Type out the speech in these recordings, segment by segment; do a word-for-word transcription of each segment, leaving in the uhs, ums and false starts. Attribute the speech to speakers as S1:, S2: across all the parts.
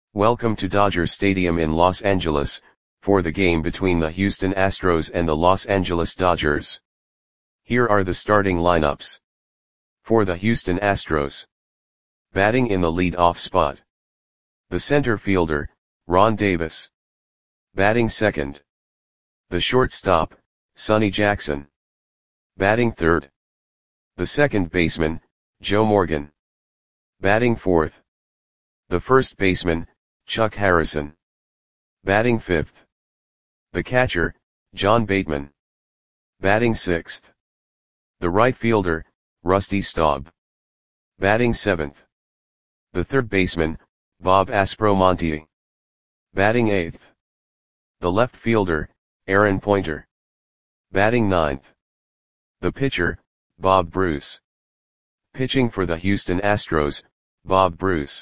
S1: Welcome to Dodger Stadium in Los Angeles, for the game between the Houston Astros and the Los Angeles Dodgers. Here are the starting lineups. For the Houston Astros. Batting in the lead-off spot. The center fielder, Ron Davis. Batting second. The shortstop, Sonny Jackson. Batting third. The second baseman, Joe Morgan. Batting fourth. The first baseman, Chuck Harrison. Batting fifth. The catcher, John Bateman. Batting sixth. The right fielder, Rusty Staub. Batting seventh. The third baseman, Bob Aspromonte. Batting eighth. The left fielder, Aaron Pointer. Batting ninth. The pitcher, Bob Bruce. Pitching for the Houston Astros, Bob Bruce.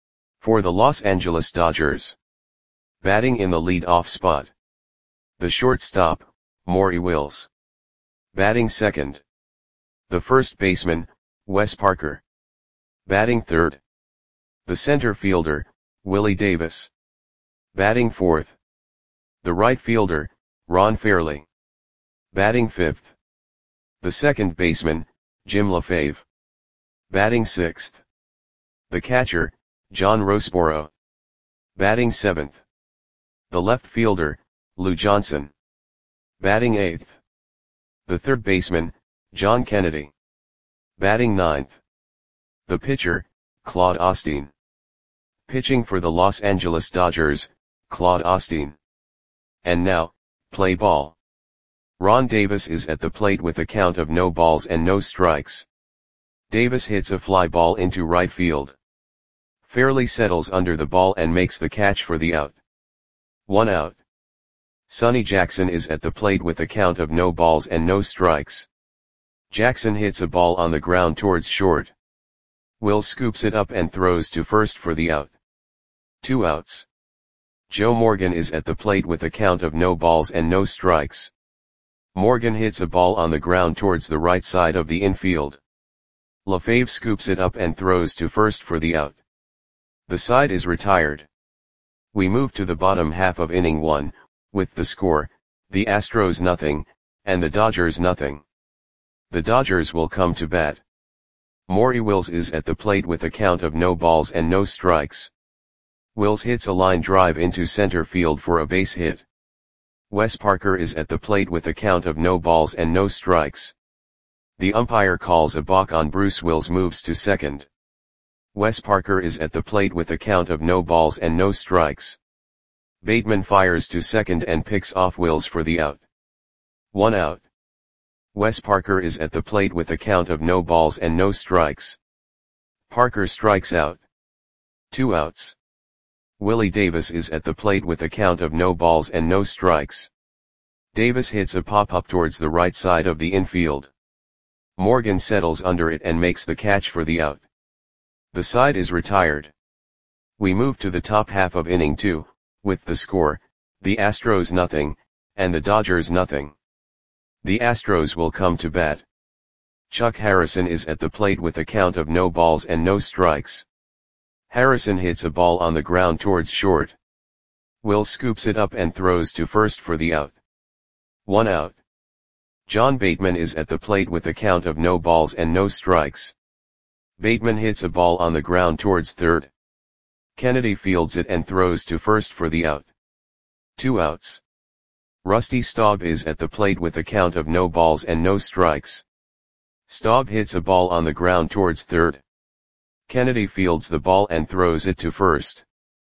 S1: For the Los Angeles Dodgers. Batting in the lead-off spot. The shortstop, Maury Wills. Batting second. The first baseman, Wes Parker. Batting third. The center fielder, Willie Davis. Batting fourth. The right fielder, Ron Fairly. Batting fifth. The second baseman, Jim LaFave. Batting sixth. The catcher, John Roseboro. Batting seventh. The left fielder, Lou Johnson. Batting eighth. The third baseman, John Kennedy. Batting ninth. The pitcher, Claude Osteen. Pitching for the Los Angeles Dodgers, Claude Osteen. And now, play ball. Ron Davis is at the plate with a count of no balls and no strikes. Davis hits a fly ball into right field. Fairly settles under the ball and makes the catch for the out. One out. Sonny Jackson is at the plate with a count of no balls and no strikes. Jackson hits a ball on the ground towards short. Will scoops it up and throws to first for the out. Two outs. Joe Morgan is at the plate with a count of no balls and no strikes. Morgan hits a ball on the ground towards the right side of the infield. LaFave scoops it up and throws to first for the out. The side is retired. We move to the bottom half of inning one, with the score, the Astros nothing, and the Dodgers nothing. The Dodgers will come to bat. Maury Wills is at the plate with a count of no balls and no strikes. Wills hits a line drive into center field for a base hit. Wes Parker is at the plate with a count of no balls and no strikes. The umpire calls a balk on Bruce. Wills moves to second. Wes Parker is at the plate with a count of no balls and no strikes. Bateman fires to second and picks off Wills for the out. One out. Wes Parker is at the plate with a count of no balls and no strikes. Parker strikes out. Two outs. Willie Davis is at the plate with a count of no balls and no strikes. Davis hits a pop-up towards the right side of the infield. Morgan settles under it and makes the catch for the out. The side is retired. We move to the top half of inning two, with the score, the Astros nothing, and the Dodgers nothing. The Astros will come to bat. Chuck Harrison is at the plate with a count of no balls and no strikes. Harrison hits a ball on the ground towards short. Will scoops it up and throws to first for the out. One out. John Bateman is at the plate with a count of no balls and no strikes. Bateman hits a ball on the ground towards third. Kennedy fields it and throws to first for the out. Two outs. Rusty Staub is at the plate with a count of no balls and no strikes. Staub hits a ball on the ground towards third. Kennedy fields the ball and throws it to first.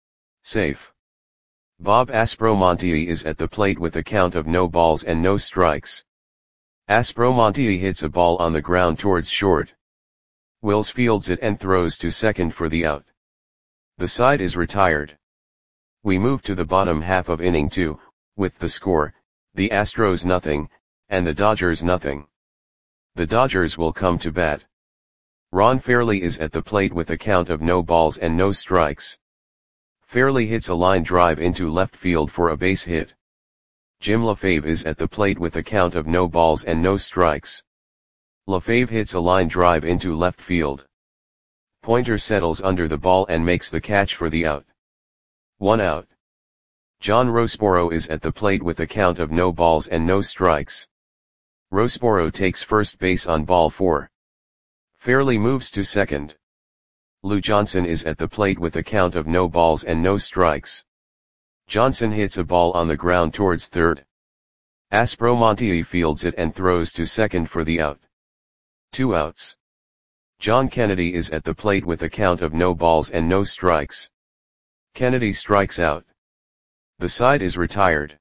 S1: Safe. Bob Aspromonte is at the plate with a count of no balls and no strikes. Aspromonte hits a ball on the ground towards short. Wills fields it and throws to second for the out. The side is retired. We move to the bottom half of inning two, with the score, the Astros nothing, and the Dodgers nothing. The Dodgers will come to bat. Ron Fairly is at the plate with a count of no balls and no strikes. Fairly hits a line drive into left field for a base hit. Jim LaFave is at the plate with a count of no balls and no strikes. LaFave hits a line drive into left field. Pointer settles under the ball and makes the catch for the out. One out. John Roseboro is at the plate with a count of no balls and no strikes. Roseboro takes first base on ball four. Fairly moves to second. Lou Johnson is at the plate with a count of no balls and no strikes. Johnson hits a ball on the ground towards third. Aspromonte fields it and throws to second for the out. Two outs. John Kennedy is at the plate with a count of no balls and no strikes. Kennedy strikes out. The side is retired.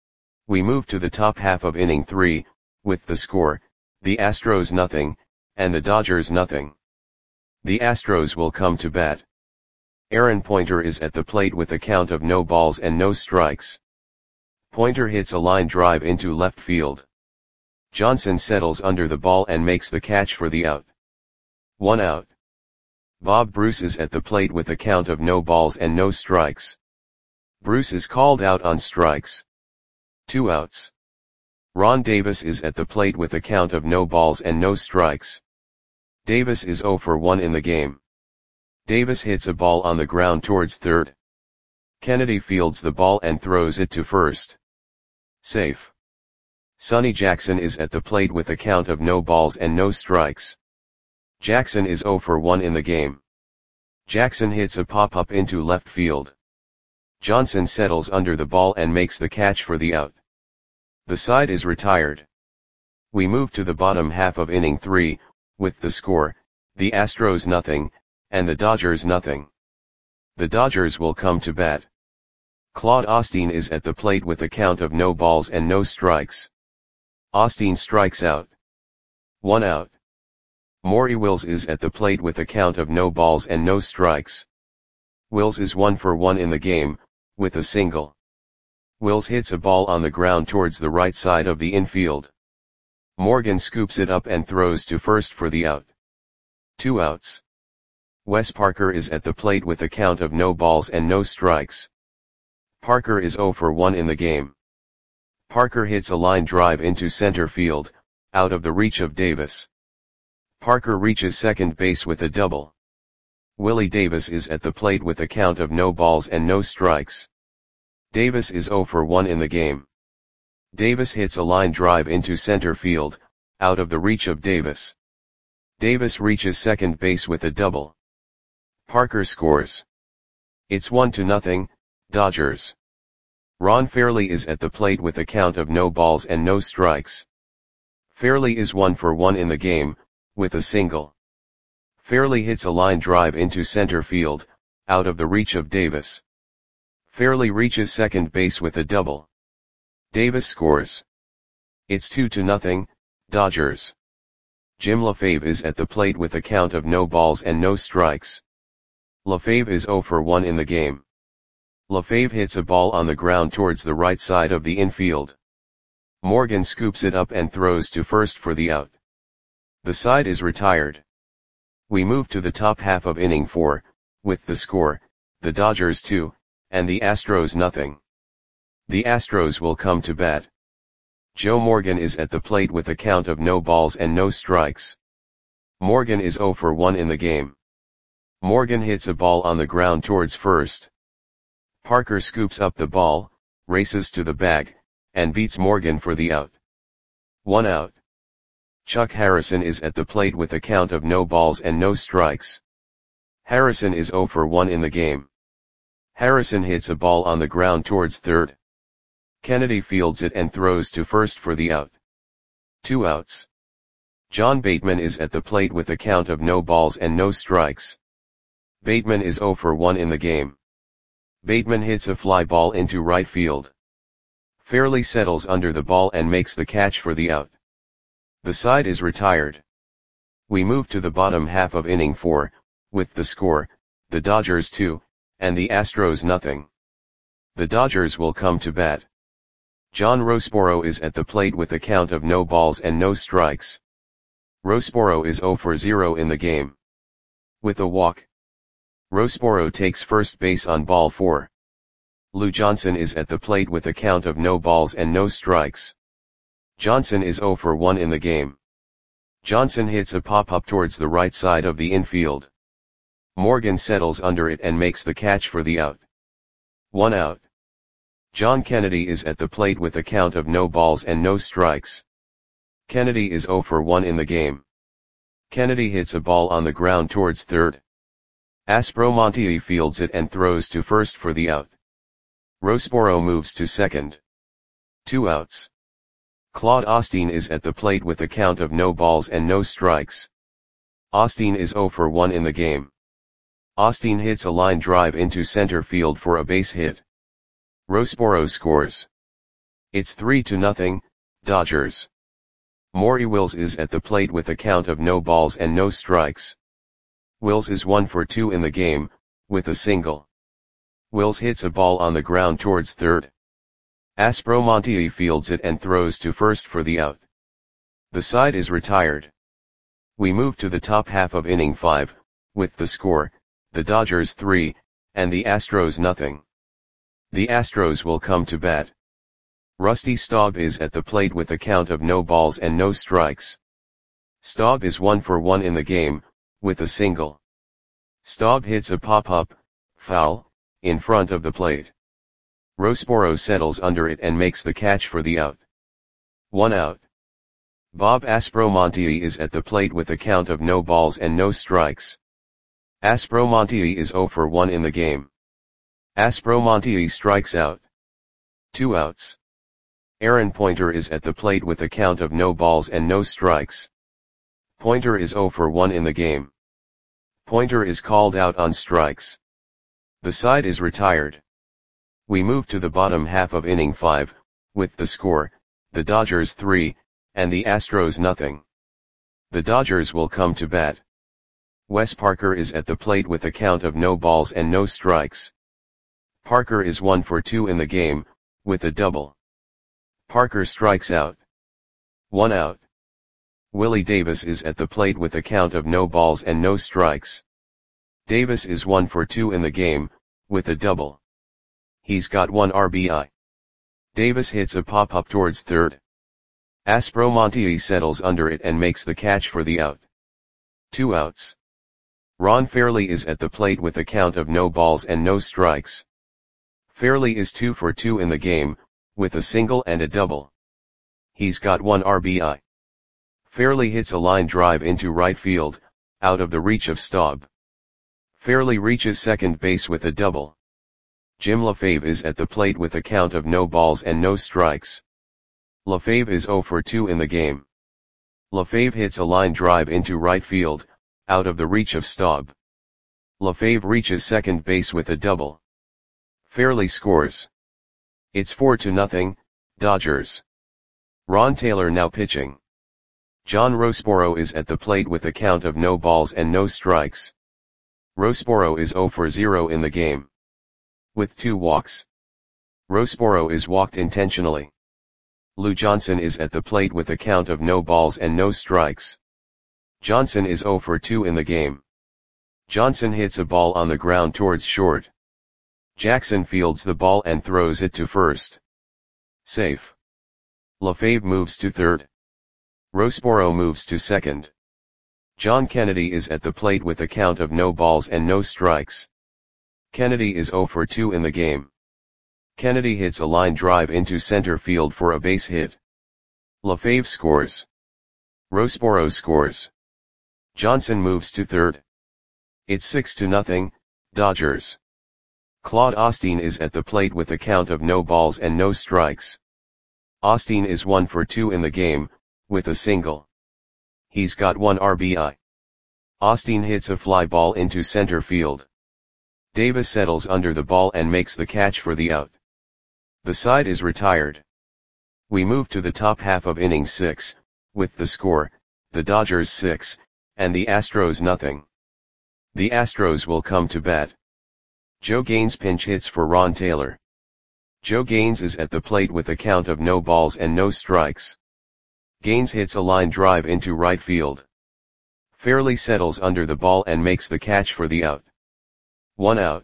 S1: We move to the top half of inning three, with the score, the Astros nothing, and the Dodgers nothing. The Astros will come to bat. Aaron Pointer is at the plate with a count of no balls and no strikes. Pointer hits a line drive into left field. Johnson settles under the ball and makes the catch for the out. One out. Bob Bruce is at the plate with a count of no balls and no strikes. Bruce is called out on strikes. Two outs. Ron Davis is at the plate with a count of no balls and no strikes. Davis is oh for one in the game. Davis hits a ball on the ground towards third. Kennedy fields the ball and throws it to first. Safe. Sonny Jackson is at the plate with a count of no balls and no strikes. Jackson is oh for one in the game. Jackson hits a pop-up into left field. Johnson settles under the ball and makes the catch for the out. The side is retired. We move to the bottom half of inning three, with the score, the Astros nothing, and the Dodgers nothing. The Dodgers will come to bat. Claude Osteen is at the plate with a count of no balls and no strikes. Osteen strikes out. One out. Maury Wills is at the plate with a count of no balls and no strikes. Wills is one for one in the game, with a single. Wills hits a ball on the ground towards the right side of the infield. Morgan scoops it up and throws to first for the out. Two outs. Wes Parker is at the plate with a count of no balls and no strikes. Parker is oh for one in the game. Parker hits a line drive into center field, out of the reach of Davis. Parker reaches second base with a double. Willie Davis is at the plate with a count of no balls and no strikes. Davis is oh for one in the game. Davis hits a line drive into center field, out of the reach of Davis. Davis reaches second base with a double. Parker scores. It's one to nothing, Dodgers. Ron Fairly is at the plate with a count of no balls and no strikes. Fairly is one for one in the game, with a single. Fairly hits a line drive into center field, out of the reach of Davis. Fairly reaches second base with a double. Davis scores. It's two to nothing, Dodgers. Jim LaFave is at the plate with a count of no balls and no strikes. LaFave is oh for one in the game. LaFave hits a ball on the ground towards the right side of the infield. Morgan scoops it up and throws to first for the out. The side is retired. We move to the top half of inning four, with the score, the Dodgers two, and the Astros nothing. The Astros will come to bat. Joe Morgan is at the plate with a count of no balls and no strikes. Morgan is oh for one in the game. Morgan hits a ball on the ground towards first. Parker scoops up the ball, races to the bag, and beats Morgan for the out. One out. Chuck Harrison is at the plate with a count of no balls and no strikes. Harrison is oh for one in the game. Harrison hits a ball on the ground towards third. Kennedy fields it and throws to first for the out. Two outs. John Bateman is at the plate with a count of no balls and no strikes. Bateman is oh for one in the game. Bateman hits a fly ball into right field. Fairly settles under the ball and makes the catch for the out. The side is retired. We move to the bottom half of inning four, with the score, the Dodgers two, and the Astros nothing. The Dodgers will come to bat. John Roseboro is at the plate with a count of no balls and no strikes. Roseboro is oh for zero in the game. With a walk. Roseboro takes first base on ball four. Lou Johnson is at the plate with a count of no balls and no strikes. Johnson is oh for one in the game. Johnson hits a pop-up towards the right side of the infield. Morgan settles under it and makes the catch for the out. One out. John Kennedy is at the plate with a count of no balls and no strikes. Kennedy is zero for one in the game. Kennedy hits a ball on the ground towards third. Aspromonte fields it and throws to first for the out. Rosboro moves to second. Two outs. Claude Osteen is at the plate with a count of no balls and no strikes. Osteen is zero for one in the game. Osteen hits a line drive into center field for a base hit. Rosboro scores. It's three to nothing, Dodgers. Maury Wills is at the plate with a count of no balls and no strikes. Wills is one for two in the game, with a single. Wills hits a ball on the ground towards third. Aspromonte fields it and throws to first for the out. The side is retired. We move to the top half of inning five, with the score, the Dodgers three, and the Astros nothing. The Astros will come to bat. Rusty Staub is at the plate with a count of no balls and no strikes. Staub is one for one in the game, with a single. Staub hits a pop-up, foul, in front of the plate. Rosboro settles under it and makes the catch for the out. One out. Bob Aspromonte is at the plate with a count of no balls and no strikes. Aspromonte is zero for one in the game. Aspromonte strikes out. Two outs. Aaron Pointer is at the plate with a count of no balls and no strikes. Pointer is zero for one in the game. Pointer is called out on strikes. The side is retired. We move to the bottom half of inning five, with the score, the Dodgers three, and the Astros nothing. The Dodgers will come to bat. Wes Parker is at the plate with a count of no balls and no strikes. Parker is one for two in the game, with a double. Parker strikes out. One out. Willie Davis is at the plate with a count of no balls and no strikes. Davis is one for two in the game, with a double. He's got one R B I. Davis hits a pop-up towards third. Aspromonte settles under it and makes the catch for the out. Two outs. Ron Fairly is at the plate with a count of no balls and no strikes. Fairly is two for two in the game, with a single and a double. He's got one R B I. Fairly hits a line drive into right field, out of the reach of Staub. Fairly reaches second base with a double. Jim LaFave is at the plate with a count of no balls and no strikes. LaFave is zero for two in the game. LaFave hits a line drive into right field, out of the reach of Staub. LaFave reaches second base with a double. Fairly scores. It's four to nothing, Dodgers. Ron Taylor now pitching. John Rosboro is at the plate with a count of no balls and no strikes. Rosboro is zero for zero in the game. With two walks. Rosboro is walked intentionally. Lou Johnson is at the plate with a count of no balls and no strikes. Johnson is zero for two in the game. Johnson hits a ball on the ground towards short. Jackson fields the ball and throws it to first. Safe. LaFave moves to third. Rosboro moves to second. John Kennedy is at the plate with a count of no balls and no strikes. Kennedy is zero for two in the game. Kennedy hits a line drive into center field for a base hit. LaFave scores. Rosboro scores. Johnson moves to third. It's six to nothing, Dodgers. Claude Osteen is at the plate with a count of no balls and no strikes. Osteen is one for two in the game, with a single. He's got one R B I. Osteen hits a fly ball into center field. Davis settles under the ball and makes the catch for the out. The side is retired. We move to the top half of inning six, with the score, the Dodgers six, and the Astros nothing. The Astros will come to bat. Joe Gaines pinch hits for Ron Taylor. Joe Gaines is at the plate with a count of no balls and no strikes. Gaines hits a line drive into right field. Fairly settles under the ball and makes the catch for the out. One out.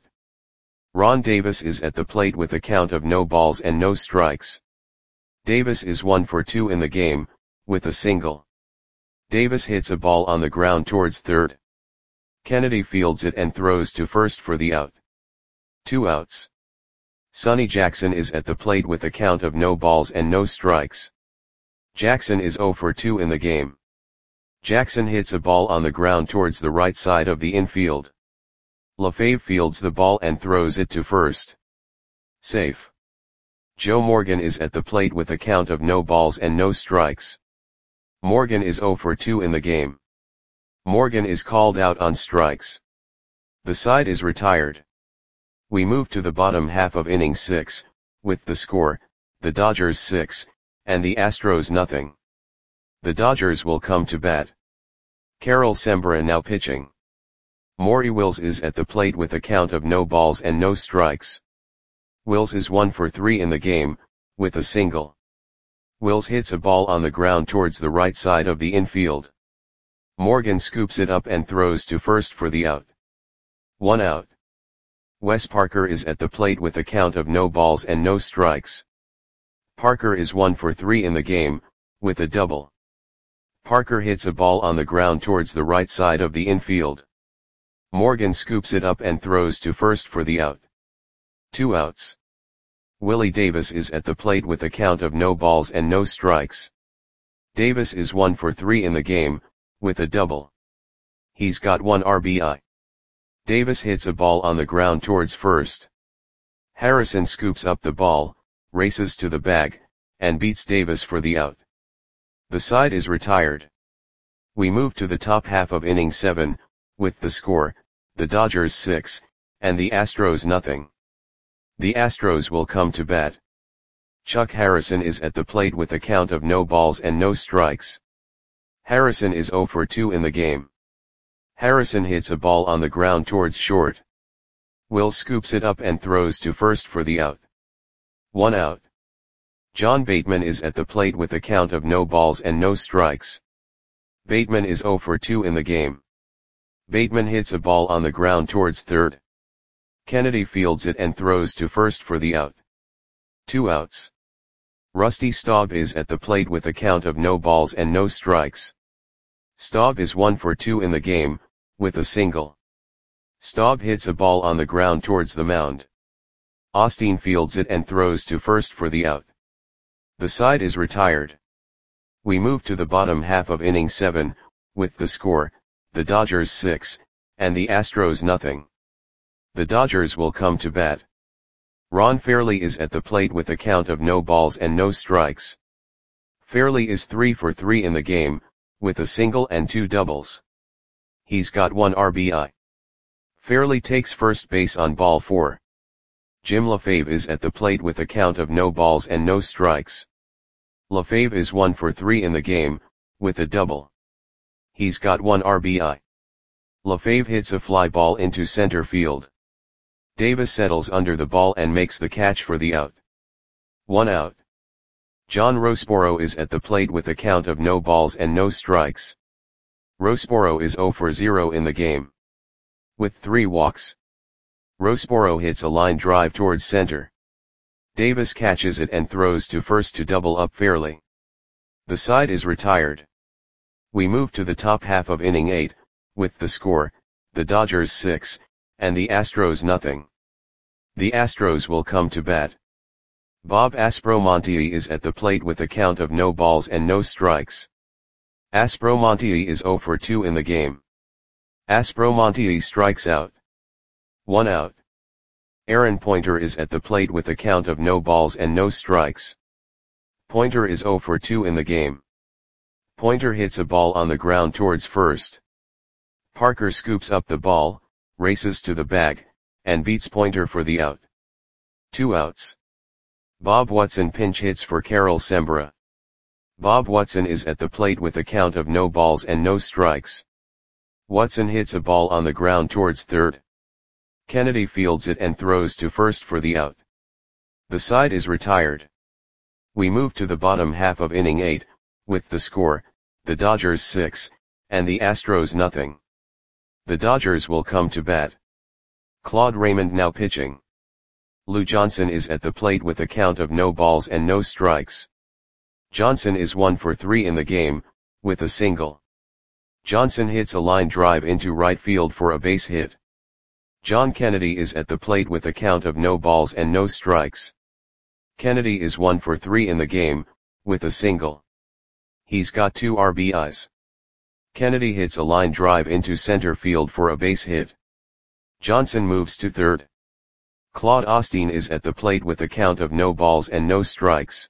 S1: Ron Davis is at the plate with a count of no balls and no strikes. Davis is one for two in the game, with a single. Davis hits a ball on the ground towards third. Kennedy fields it and throws to first for the out. Two outs. Sonny Jackson is at the plate with a count of no balls and no strikes. Jackson is zero for two in the game. Jackson hits a ball on the ground towards the right side of the infield. LaFave fields the ball and throws it to first. Safe. Joe Morgan is at the plate with a count of no balls and no strikes. Morgan is zero for two in the game. Morgan is called out on strikes. The side is retired. We move to the bottom half of inning six, with the score, the Dodgers six, and the Astros nothing. The Dodgers will come to bat. Carol Sembra now pitching. Maury Wills is at the plate with a count of no balls and no strikes. Wills is one for three in the game, with a single. Wills hits a ball on the ground towards the right side of the infield. Morgan scoops it up and throws to first for the out. One out. Wes Parker is at the plate with a count of no balls and no strikes. Parker is one for three in the game, with a double. Parker hits a ball on the ground towards the right side of the infield. Morgan scoops it up and throws to first for the out. Two outs. Willie Davis is at the plate with a count of no balls and no strikes. Davis is one for three in the game, with a double. He's got one R B I. Davis hits a ball on the ground towards first. Harrison scoops up the ball, races to the bag, and beats Davis for the out. The side is retired. We move to the top half of inning seven, with the score, the Dodgers six, and the Astros nothing. The Astros will come to bat. Chuck Harrison is at the plate with a count of no balls and no strikes. Harrison is zero for two in the game. Harrison hits a ball on the ground towards short. Will scoops it up and throws to first for the out. One out. John Bateman is at the plate with a count of no balls and no strikes. Bateman is zero for two in the game. Bateman hits a ball on the ground towards third. Kennedy fields it and throws to first for the out. Two outs. Rusty Staub is at the plate with a count of no balls and no strikes. Staub is one for two in the game, with a single. Staub hits a ball on the ground towards the mound. Osteen fields it and throws to first for the out. The side is retired. We move to the bottom half of inning seven, with the score, the Dodgers six, and the Astros nothing. The Dodgers will come to bat. Ron Fairly is at the plate with a count of no balls and no strikes. Fairly is three for three in the game, with a single and two doubles. He's got one R B I. Fairly takes first base on ball four. Jim LaFave is at the plate with a count of no balls and no strikes. LaFave is one for three in the game, with a double. He's got one R B I. LaFave hits a fly ball into center field. Davis settles under the ball and makes the catch for the out. One out. John Roseboro is at the plate with a count of no balls and no strikes. Roseboro is zero for zero in the game. With three walks. Roseboro hits a line drive towards center. Davis catches it and throws to first to double up Fairly. The side is retired. We move to the top half of inning eight, with the score, the Dodgers six, and the Astros nothing. The Astros will come to bat. Bob Aspromonte is at the plate with a count of no balls and no strikes. Aspromonte is zero for two in the game. Aspromonte strikes out. One out. Aaron Pointer is at the plate with a count of no balls and no strikes. Pointer is zero for two in the game. Pointer hits a ball on the ground towards first. Parker scoops up the ball, races to the bag, and beats Pointer for the out. Two outs. Bob Watson pinch hits for Carol Sembra. Bob Watson is at the plate with a count of no balls and no strikes. Watson hits a ball on the ground towards third. Kennedy fields it and throws to first for the out. The side is retired. We move to the bottom half of inning eight, with the score, the Dodgers six, and the Astros nothing. The Dodgers will come to bat. Claude Raymond now pitching. Lou Johnson is at the plate with a count of no balls and no strikes. Johnson is one for three in the game, with a single. Johnson hits a line drive into right field for a base hit. John Kennedy is at the plate with a count of no balls and no strikes. Kennedy is one for three in the game, with a single. He's got two R B Is. Kennedy hits a line drive into center field for a base hit. Johnson moves to third. Claude Osteen is at the plate with a count of no balls and no strikes.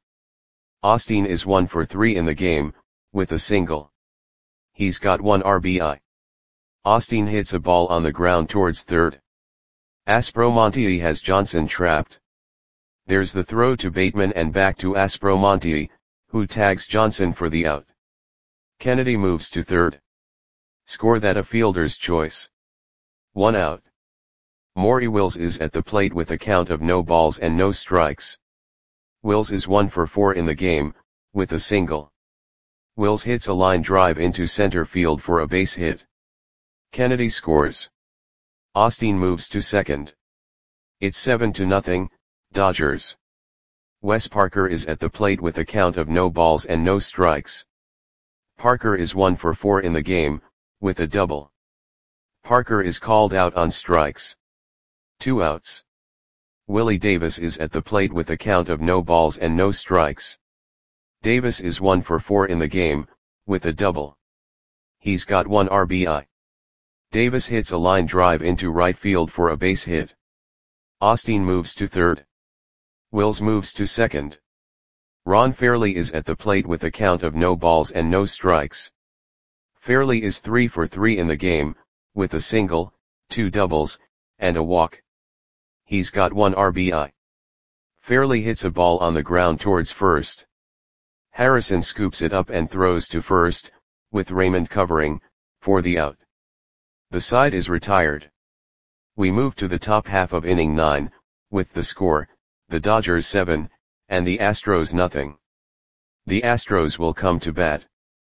S1: Osteen is one for three in the game, with a single. He's got one R B I. Osteen hits a ball on the ground towards third. Aspromonte has Johnson trapped. There's the throw to Bateman and back to Aspromonte, who tags Johnson for the out. Kennedy moves to third. Score that a fielder's choice. One out. Maury Wills is at the plate with a count of no balls and no strikes. Wills is one for four in the game, with a single. Wills hits a line drive into center field for a base hit. Kennedy scores. Osteen moves to second. It's seven to nothing, Dodgers. Wes Parker is at the plate with a count of no balls and no strikes. Parker is one for four in the game, with a double. Parker is called out on strikes. Two outs. Willie Davis is at the plate with a count of no balls and no strikes. Davis is one for four in the game, with a double. He's got one R B I. Davis hits a line drive into right field for a base hit. Osteen moves to third. Wills moves to second. Ron Fairly is at the plate with a count of no balls and no strikes. Fairly is three for three in the game, with a single, two doubles, and a walk. He's got one R B I. Fairly hits a ball on the ground towards first. Harrison scoops it up and throws to first, with Raymond covering, for the out. The side is retired. We move to the top half of inning nine, with the score, the Dodgers seven, and the Astros nothing. The Astros will come to bat.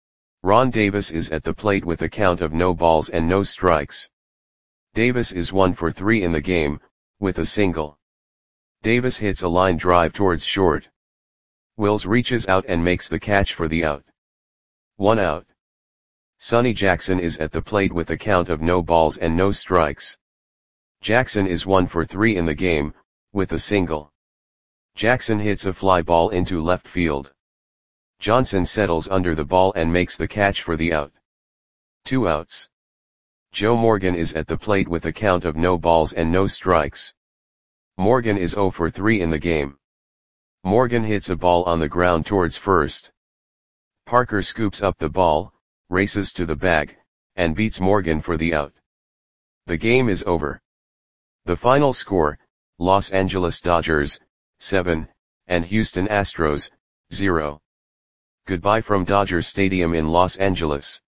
S1: Ron Davis is at the plate with a count of no balls and no strikes. Davis is one for three in the game, with a single. Davis hits a line drive towards short. Wills reaches out and makes the catch for the out. One out. Sonny Jackson is at the plate with a count of no balls and no strikes. Jackson is one for three in the game, with a single. Jackson hits a fly ball into left field. Johnson settles under the ball and makes the catch for the out. Two outs. Joe Morgan is at the plate with a count of no balls and no strikes. Morgan is zero for three in the game. Morgan hits a ball on the ground towards first. Parker scoops up the ball, races to the bag, and beats Morgan for the out. The game is over. The final score, Los Angeles Dodgers, seven, and Houston Astros, zero. Goodbye from Dodger Stadium in Los Angeles.